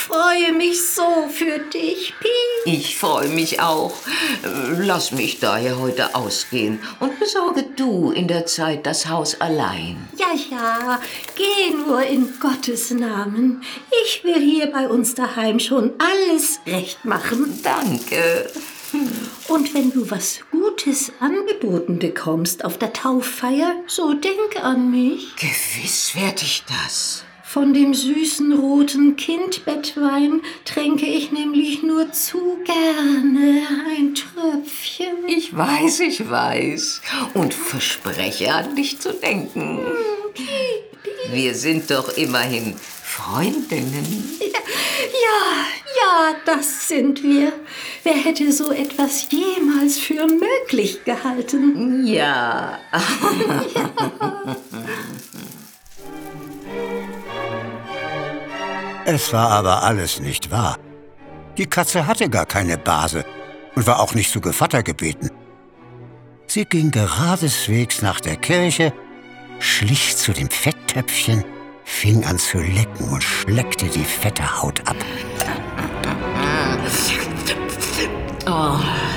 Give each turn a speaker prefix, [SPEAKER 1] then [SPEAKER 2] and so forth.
[SPEAKER 1] freue mich so für dich, Piep.
[SPEAKER 2] Ich freue mich auch. Lass mich daher heute ausgehen und besorge du in der Zeit das Haus allein.
[SPEAKER 1] Ja, geh nur in Gottes Namen. Ich will hier bei uns daheim schon alles recht machen.
[SPEAKER 2] Danke.
[SPEAKER 1] Und wenn du was Gutes angeboten bekommst auf der Tauffeier, so denk an mich.
[SPEAKER 2] Gewiss werd ich das.
[SPEAKER 1] Von dem süßen roten Kindbettwein tränke ich nämlich nur zu gerne ein Tröpfchen.
[SPEAKER 2] Ich weiß. Und verspreche, an dich zu denken. Wir sind doch immerhin Freundinnen.
[SPEAKER 1] Ja, das sind wir. Wer hätte so etwas jemals für möglich gehalten?
[SPEAKER 2] Ja.
[SPEAKER 3] Es war aber alles nicht wahr. Die Katze hatte gar keine Base und war auch nicht zu Gevatter gebeten. Sie ging geradeswegs nach der Kirche, schlich zu dem Fetttöpfchen, fing an zu lecken und schleckte die fette Haut ab.
[SPEAKER 2] Oh,